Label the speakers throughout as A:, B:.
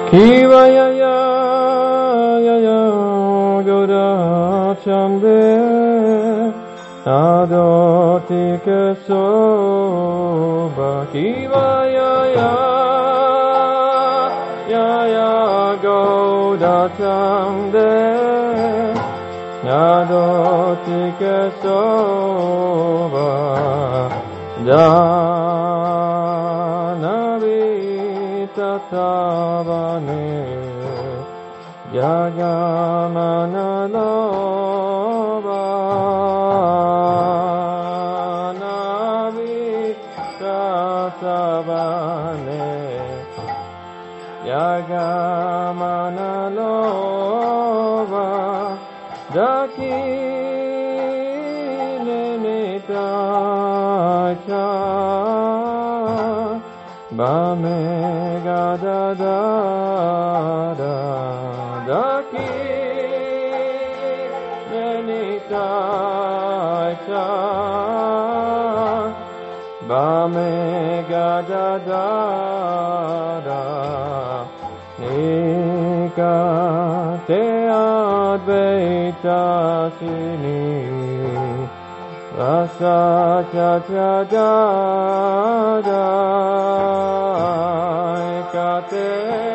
A: Kivaya Goda Chambe Adotike Soba Kivaya Goda Chambe Adotike Soba Janavi Tatavane Jagamana Loba Navi Tatavane Jagamana Loba Daki Nenitacha Bame Gada Daki Nenitacha Bame Gada Nika Te Advaita Sini Rasa Cha Ekate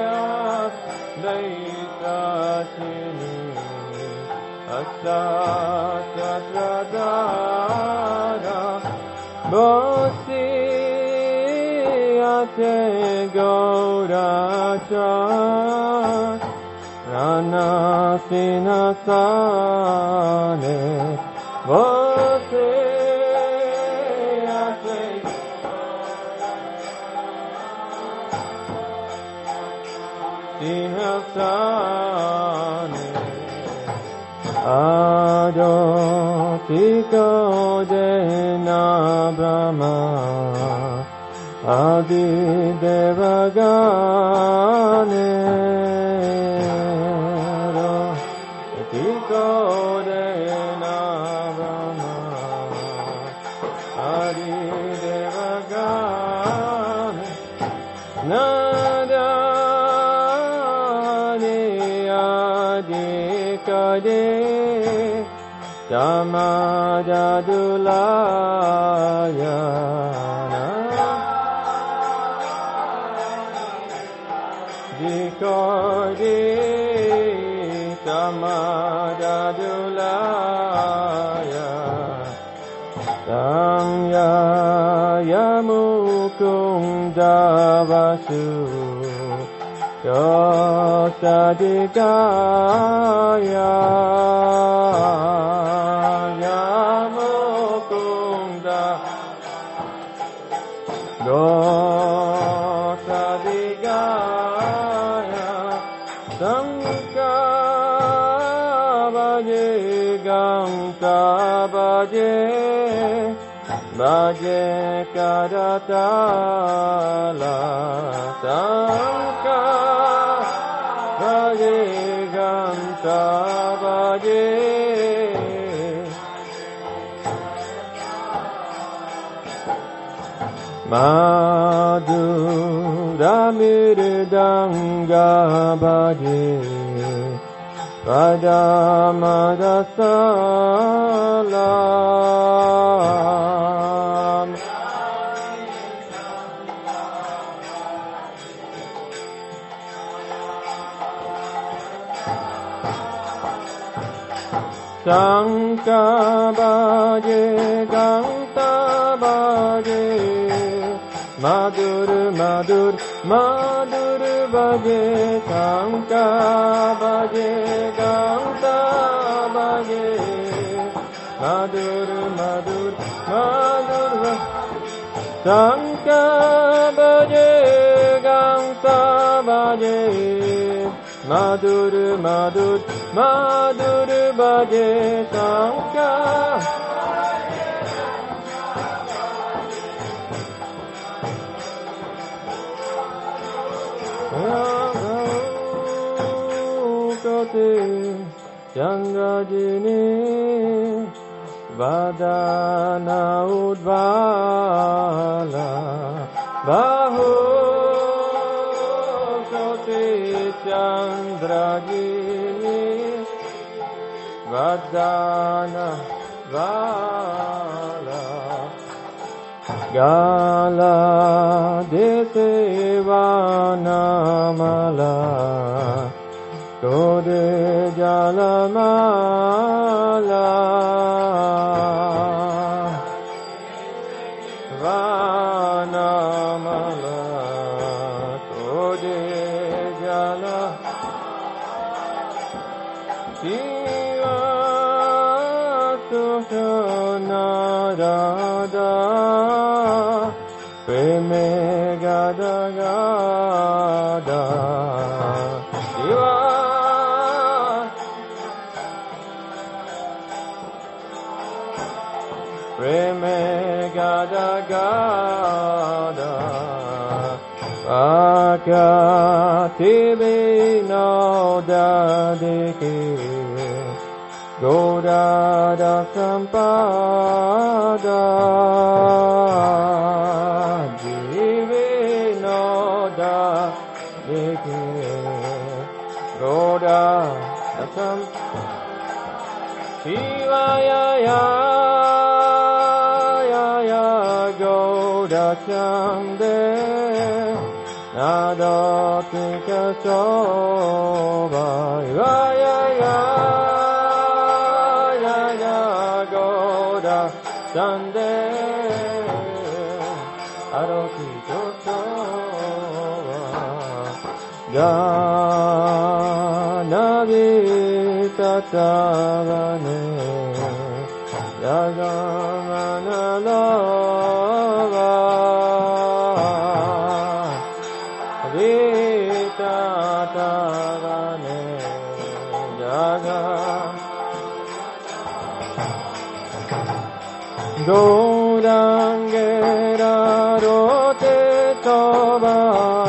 A: Advaita Sini Rasa Cha Bosi Ate Gauracha Rana Sinasane Bosi Ate Sinasane Adotiko Dena Brahma Adi Devagane Adotiko Dena Brahma Adi Devagane Nadani Adi Kade Damadadulaya Dikodi Damadadulaya Samya Yamukundavasu Yosadikaya Yamukunda Yosadikaya Sankavaje Gantavaje Baje Kadatala Sankavaje Gantavaje Madhura Mirdanga Bhaje Padamadasalam Sanka Bhaje Ganta Bhaje Madur Madur Madur Bhaje Sanka Bhaje Ganta Bhaje Madur Madur Madur Sanka Bhaje Ganta Bhaje Madur Madur Madur Bhaje Sanka Chandrajini Vadana Udvala Bahu Chandradini Vadana Vala Gala Desevanamala Gode Jalamala Vanamala Gode Jala Shiva Narada Preme Gada Gada Shiva Preme Gada Gada Akati Vinodadiki Godada Sampada Divinoda Diki Godada Sampada Shivaya ya Goda Chande Nadatika Soba Sande Aroti Tosowa Janavi Tatavane Yagamana Lova Vitatavane Jagam Gaurangera rote toba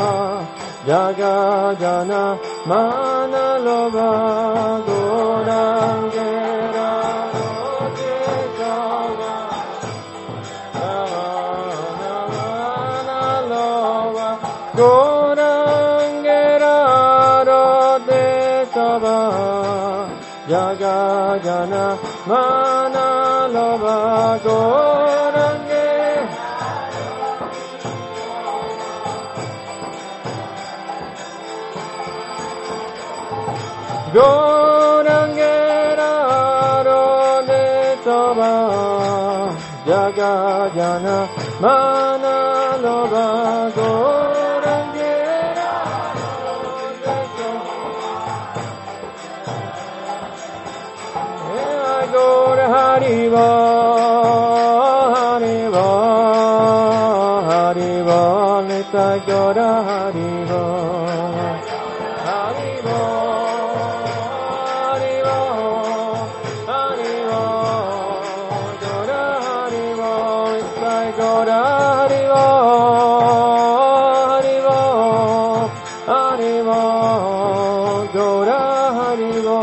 A: Jagajana manalova Gaurangera rote toba manalova Gaurangera rote toba Jagajana manalova Gorange Gorangera Rode Toba Jagajana manalova Gorangera Rode Toba Gora Hariva Nita Gora Hariva Hariva Hariva Hariva Gora Hariva Nita Gora Hariva Hariva Hariva Gora Hariva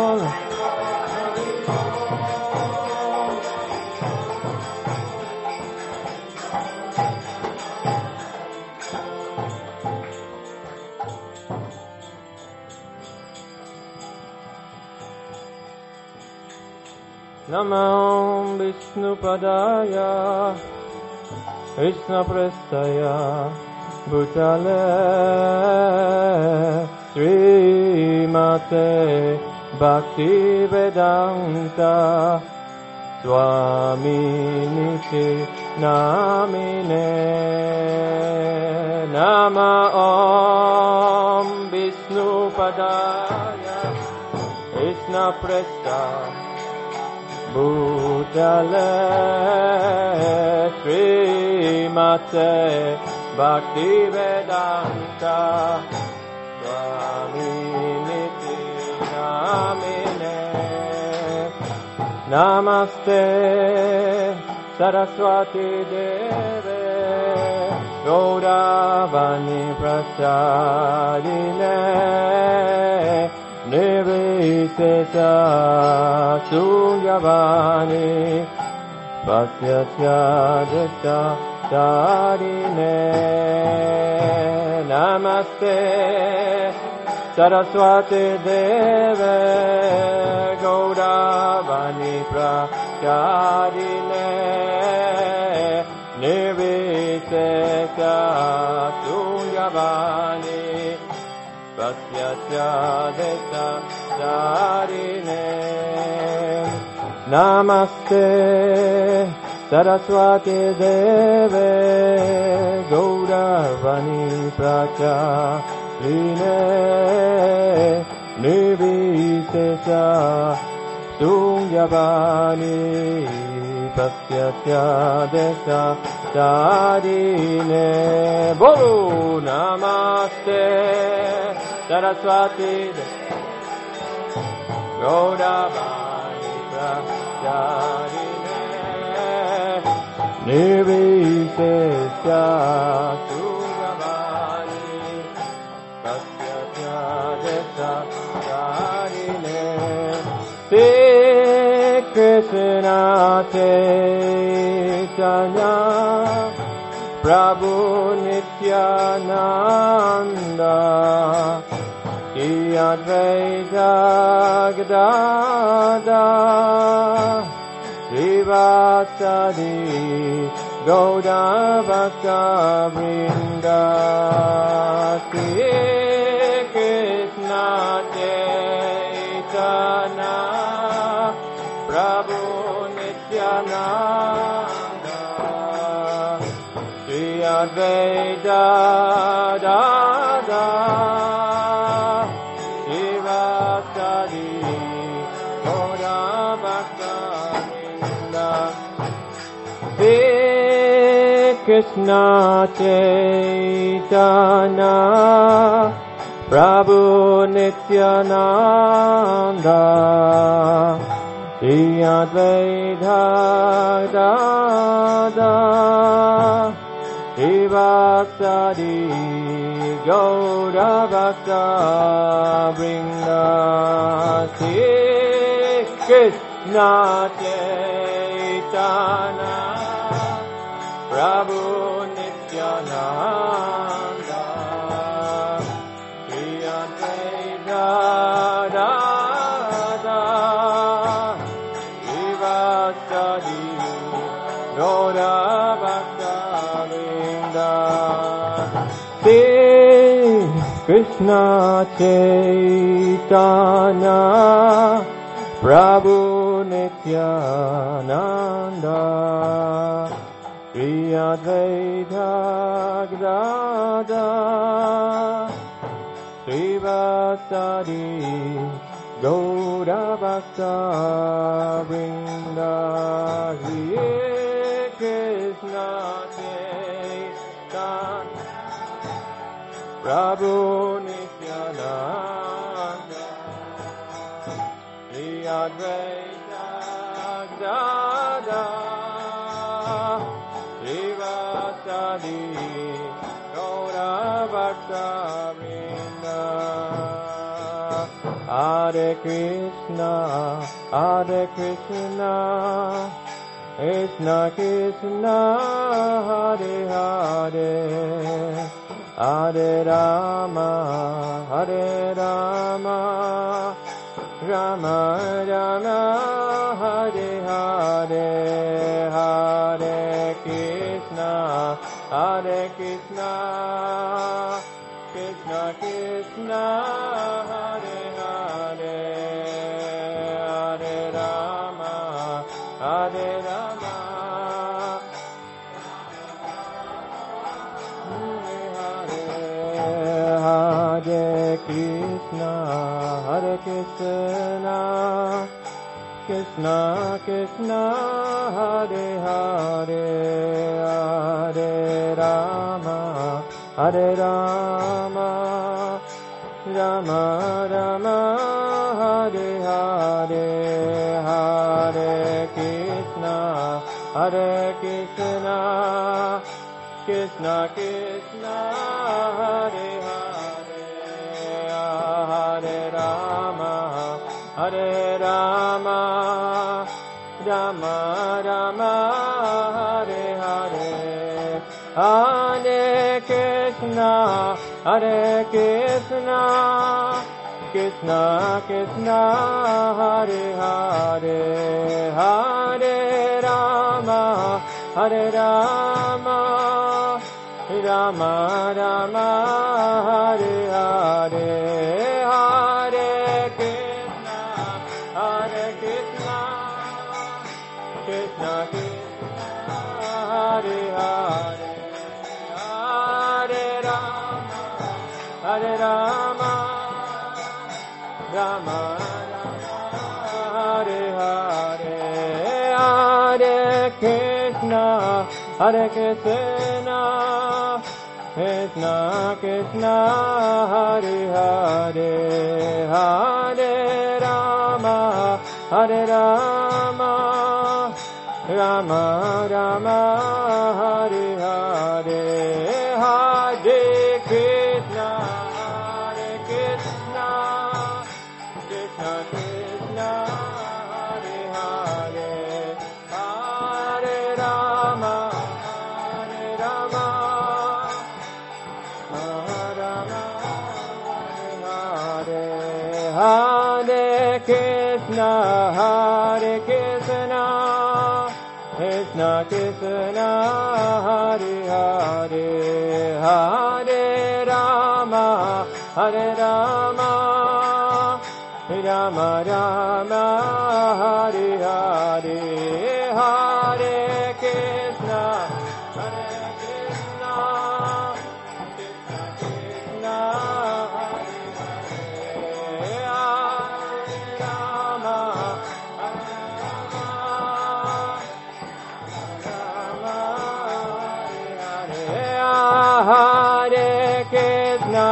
A: Namo Vishnupadaya Krishnaprestaya Bhutale Srimate Bhaktivedanta Swaminiti Namine Nama Om Vishnupadaya Krishnaprestaya Bhutale Srimate Bhaktivedanta Swaminiti Namine Namaste Saraswati Deve Gauravani Prasadine Nirvisesa Sunyavani Vasyasya Dikta Darine Namaste Saraswati Deve Gauravani Pracharine Nirvisesha Sunyavani Vasyasya Desa Darine Namaste Saraswati Deve Gauravani Pracharine Nirvisesha Sunyavani Vasyasya Desa Darine Bolu Namaste Saraswati Gauravani Pracharine Nirvisesha Sunyavani Vasyasya Desa Darine Sri Krishna Chaitanya Prabhu Nityananda Ki Advaita Gadadhar Srivasadi Gauda Bhakta Vrinda Sri Krishna Chaitanya Prabhu Nityananda Sri Advaita Gadadhar Srivasadi Gauda Bhakta Vrinda Sri Krishna Chaitanya Prabhu Nityananda Sri Advaita Gadadhar Srivasadi Gauda Bhakta Vrinda Sri Krishna Chaitanya Prabhu Nityananda Sri Advaita Gadadhar Srivasadi Gauda Bhakta Vrinda Sri Krishna Chaitanya Prabhu Nityananda Sri Advaita Gadadhar Srivasadi Gauda Bhakta Vrinda Hare Krishna Chaitanya Prabhu Nityananda Sri Advaita Gadadhar Srivasadi Gauda Bhakta Vrinda Hare Krishna Krishna Krishna Hare Hare Hare Rama Rama Rama Hare Hare Hare Krishna Krishna Krishna Hare Hare Hare Rama Hare Rama Hare Krishna Krishna Krishna Hare Hare Hare Rama Rama Rama Hare Hare Hare Krishna Krishna Krishna Hare Hare Hare Rama Rama Rama Hare Hare Hare Krishna Hare Krishna, Krishna Krishna, Hare Hare, Hare Rama, Hare Rama, Rama Rama, Hare Hare, Hare Krishna, Krishna Krishna, Hare Hare, Hare Rama, Hare Rama, Rama Rama, Hare Hare, Hare Krishna, Hare Krishna, Krishna Krishna, Hare Hare, Hare Rama, Hare Rama, Rama Rama, Hare Hare, Hare Krishna, Krishna Krishna, Hare Hare, Hare Rama, Hare Rama, Rama Hare Hare, Hare Krishna, Krishna Krishna, Hare Hare, Hare Rama, Hare Rama, Rama Rama, Hare Hare, Hare Krishna, Krishna Krishna, Hare Rama, Hare Krishna,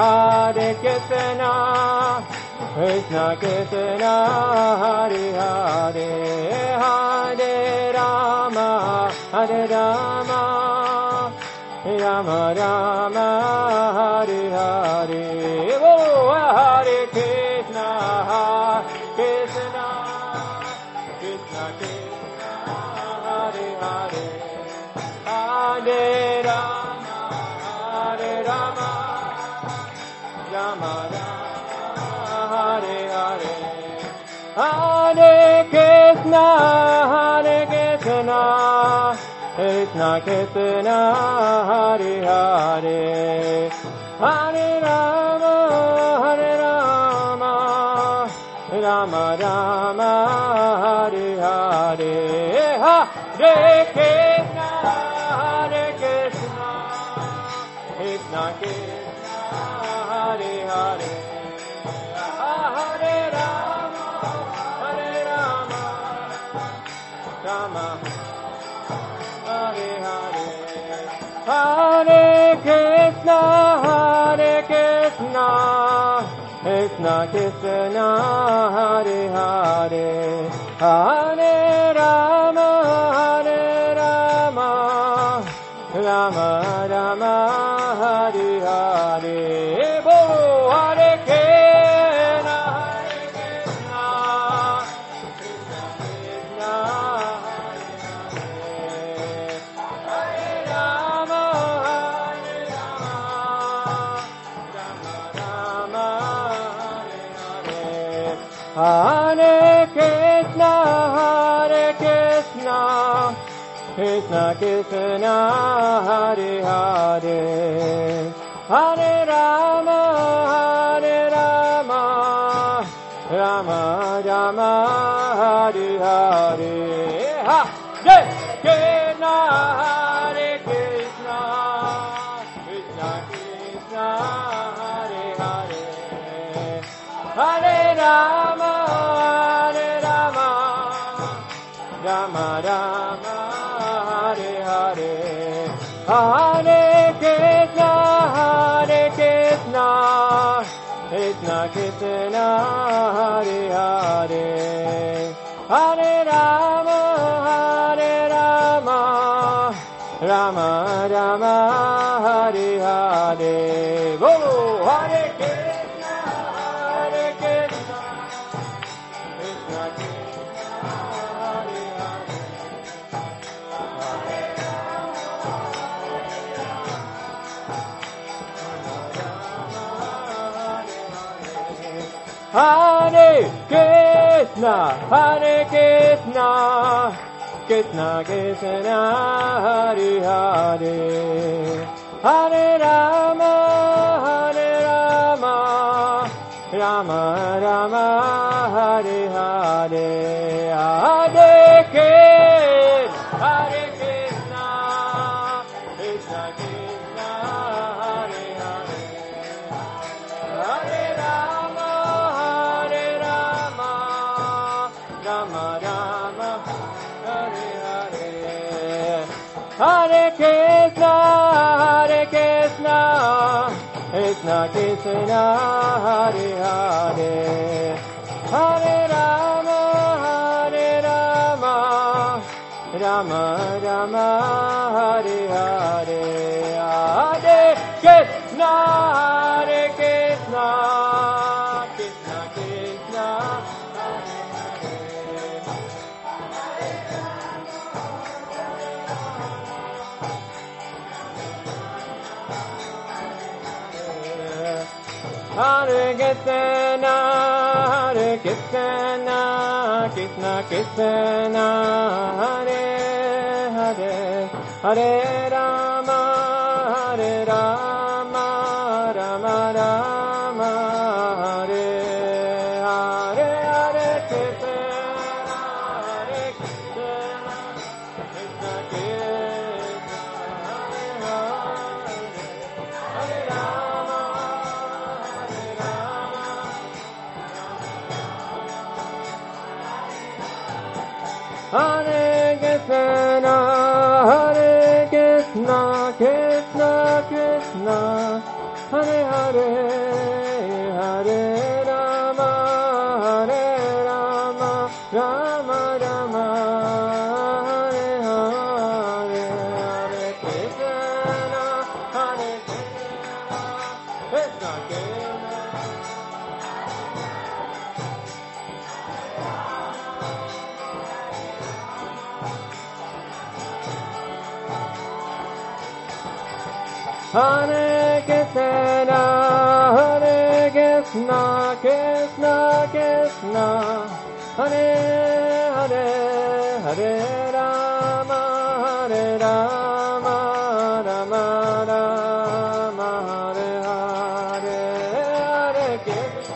A: Krishna Krishna, Hare Hare, Hare Rama, Hare Rama, Rama Rama, Hare Hare, oh Hare Krishna, Krishna Krishna, Hare Hare, Hare Rama, Hare Rama, Rama Rama, Hare Hare, Hare Krishna, Krishna Krishna, Hare Hare, Hare Rama, Hare Rama, Rama Rama, Hare Hare, Hare Krishna, Krishna Krishna, Hare Hare, Hare Rama, Hare Rama, Rama Hare Hare, Hare Krishna, Krishna Krishna, Hare Hare, Hare Rama, Hare Rama, Rama Rama, Hare Hare, Bolo Hare Krishna, Krishna Krishna, Hare Rama, Hare Rama, Rama Rama, Hare Krishna, Krishna Krishna, Hare Hare, Hare Rama, Hare Rama, Rama Rama, Hare Hare, Hare Krishna, Krishna Krishna, Hare Hare, Hare Rama, Hare Rama, Rama Rama, Hare Hare, Hare Krishna, Krishna Krishna, Hare Hare, Hare Rama, Hare Rama, Rama Rama, Hare Hare, Bolo Hare Krishna, Krishna Krishna, Hare Hare, Hare Rama, Hare Krishna, Hare Krishna, Krishna Krishna, Hare Hare, Hare Rama, Hare Rama, Rama Rama, Hare Hare, Hare Krishna, Hare Krishna, Krishna Krishna, Hare Hare, Hare Rama, Hare Rama, Rama Rama, Hare Hare, Hare Krishna, Hare Krishna, Krishna Krishna, Hare Hare, Hare Rama, Hare Rama, Rama Rama, Hare Hare, Hare Krishna, Hare Krishna, Krishna Krishna, Hare Hare. Hare Krishna, Hare Krishna, Krishna Krishna, Hare Hare, Hare Rama, Hare Rama, Rama Rama, Hare Hare, Hare Krishna, Hare Krishna, Krishna Krishna, Hare Hare, Hare Rama, Hare Rama, Hare Krishna, Hare Krishna, Krishna Krishna, Hare Hare, Hare Rama, Hare Rama, Rama Rama, Hare Hare, Hare Krishna, Hare Krishna, Krishna Krishna. Hare Krishna, Hare Krishna, Krishna Krishna, Hare Hare, Hare Rama, Hare Rama, Rama Rama, Hare Hare, Hare Krishna.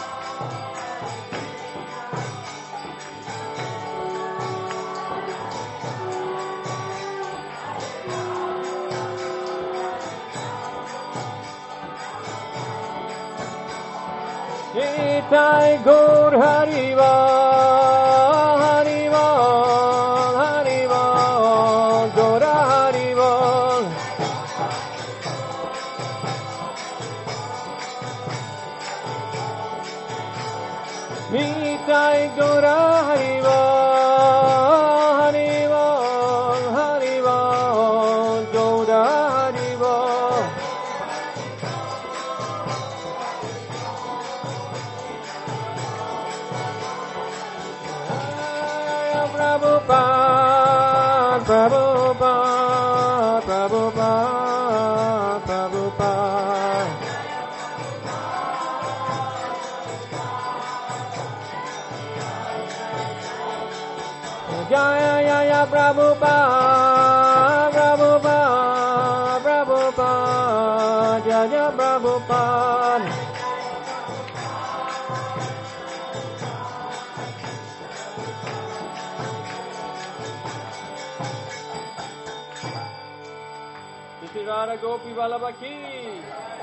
A: Nitai Gaur Hariva, Hariva, Hariva, Gaura Hariva. Nitai Gaur Hariva, Hariva, Hariva, Gaura Hariva. Prabhupada, Prabhupada, Prabhupada, Prabhupada. Jaya Jaya Prabhupada, Prabhupada, Prabhupada, Jaya Prabhupada. Radha Gopi Vallabha ki